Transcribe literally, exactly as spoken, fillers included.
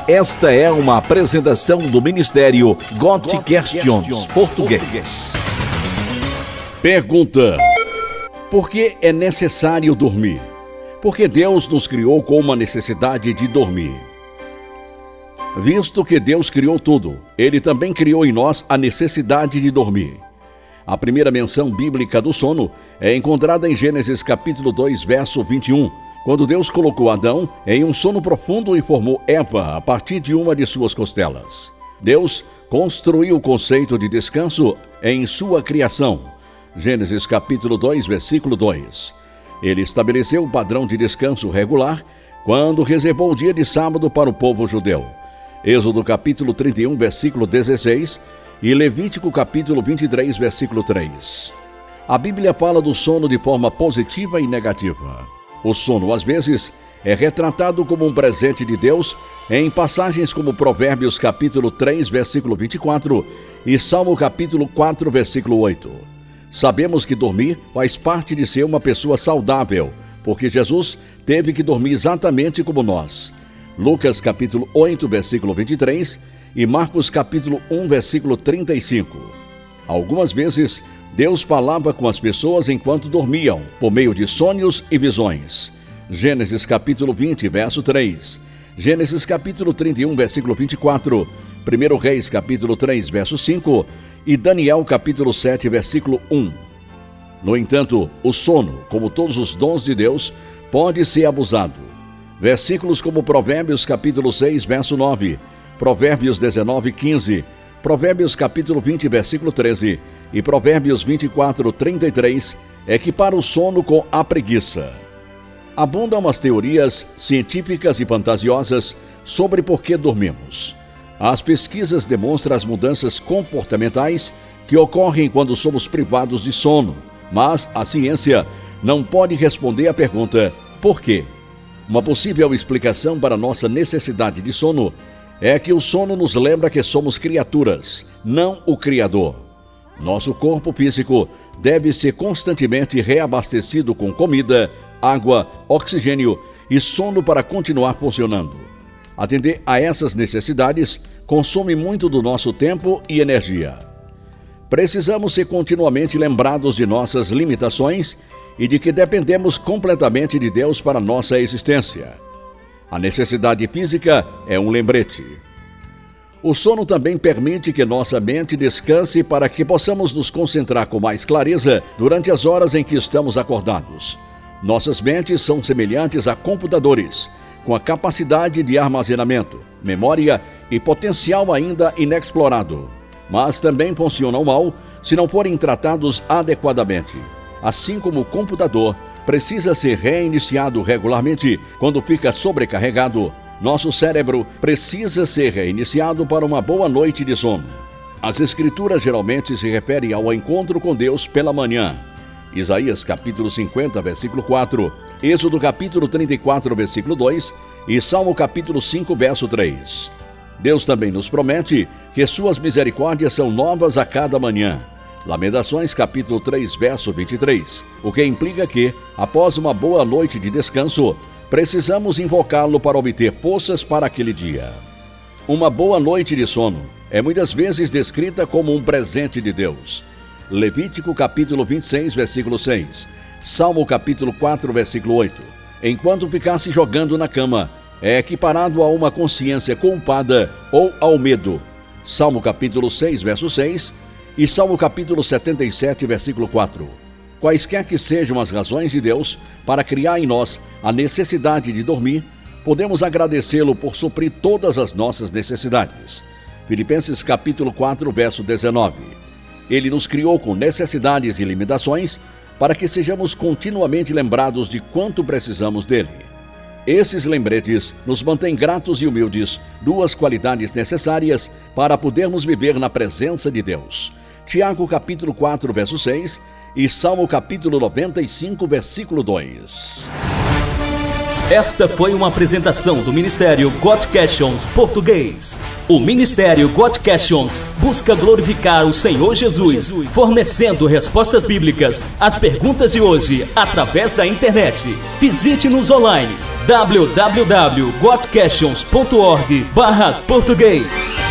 Esta é uma apresentação do Ministério God Questions Português. Pergunta: por que é necessário dormir? Porque Deus nos criou com uma necessidade de dormir. Visto que Deus criou tudo, Ele também criou em nós a necessidade de dormir. A primeira menção bíblica do sono é encontrada em Gênesis capítulo dois, verso vinte e um, quando Deus colocou Adão em um sono profundo e formou Eva a partir de uma de suas costelas. Deus construiu o conceito de descanso em sua criação. Gênesis capítulo dois, versículo dois. Ele estabeleceu o padrão de descanso regular quando reservou o dia de sábado para o povo judeu. Êxodo capítulo trinta e um, versículo dezesseis e Levítico capítulo vinte e três, versículo três. A Bíblia fala do sono de forma positiva e negativa. O sono, às vezes, é retratado como um presente de Deus em passagens como Provérbios capítulo três, versículo vinte e quatro e Salmo capítulo quatro, versículo oito. Sabemos que dormir faz parte de ser uma pessoa saudável, porque Jesus teve que dormir exatamente como nós. Lucas capítulo oito, versículo vinte e três e Marcos capítulo um, versículo trinta e cinco. Algumas vezes, Deus falava com as pessoas enquanto dormiam, por meio de sonhos e visões. Gênesis capítulo vinte, verso três. Gênesis capítulo trinta e um, versículo vinte e quatro. primeiro Reis capítulo três, verso cinco. E Daniel capítulo sete, versículo um. No entanto, o sono, como todos os dons de Deus, pode ser abusado. Versículos como Provérbios capítulo seis, verso nove. Provérbios dezenove, quinze. Provérbios capítulo vinte, versículo treze. E Provérbios vinte e quatro, trinta e três equipara o sono com a preguiça. Abundam as teorias científicas e fantasiosas sobre por que dormimos. As pesquisas demonstram as mudanças comportamentais que ocorrem quando somos privados de sono, mas a ciência não pode responder à pergunta por quê. Uma possível explicação para nossa necessidade de sono é que o sono nos lembra que somos criaturas, não o Criador. Nosso corpo físico deve ser constantemente reabastecido com comida, água, oxigênio e sono para continuar funcionando. Atender a essas necessidades consome muito do nosso tempo e energia. Precisamos ser continuamente lembrados de nossas limitações e de que dependemos completamente de Deus para nossa existência. A necessidade física é um lembrete. O sono também permite que nossa mente descanse para que possamos nos concentrar com mais clareza durante as horas em que estamos acordados. Nossas mentes são semelhantes a computadores, com a capacidade de armazenamento, memória e potencial ainda inexplorado, mas também funcionam mal se não forem tratados adequadamente. Assim como o computador precisa ser reiniciado regularmente quando fica sobrecarregado, nosso cérebro precisa ser reiniciado para uma boa noite de sono. As Escrituras geralmente se referem ao encontro com Deus pela manhã. Isaías capítulo cinquenta, versículo quatro, Êxodo capítulo trinta e quatro, versículo dois e Salmo capítulo cinco, verso três. Deus também nos promete que suas misericórdias são novas a cada manhã. Lamentações capítulo três, verso vinte e três, o que implica que, após uma boa noite de descanso, precisamos invocá-lo para obter forças para aquele dia. Uma boa noite de sono é muitas vezes descrita como um presente de Deus. Levítico capítulo vinte e seis, versículo seis. Salmo capítulo quatro, versículo oito. Enquanto ficasse jogando na cama, é equiparado a uma consciência culpada ou ao medo. Salmo capítulo seis, verso seis e Salmo capítulo setenta e sete, versículo quatro. Quaisquer que sejam as razões de Deus para criar em nós a necessidade de dormir, podemos agradecê-lo por suprir todas as nossas necessidades. Filipenses capítulo quatro, verso dezenove. Ele nos criou com necessidades e limitações para que sejamos continuamente lembrados de quanto precisamos dele. Esses lembretes nos mantêm gratos e humildes, duas qualidades necessárias para podermos viver na presença de Deus. Tiago capítulo quatro, verso seis e Salmo capítulo noventa e cinco, versículo dois. Esta foi uma apresentação do Ministério God Questions Português. O Ministério God Questions busca glorificar o Senhor Jesus, fornecendo respostas bíblicas às perguntas de hoje através da internet. Visite-nos online w w w ponto god questions ponto org barra português.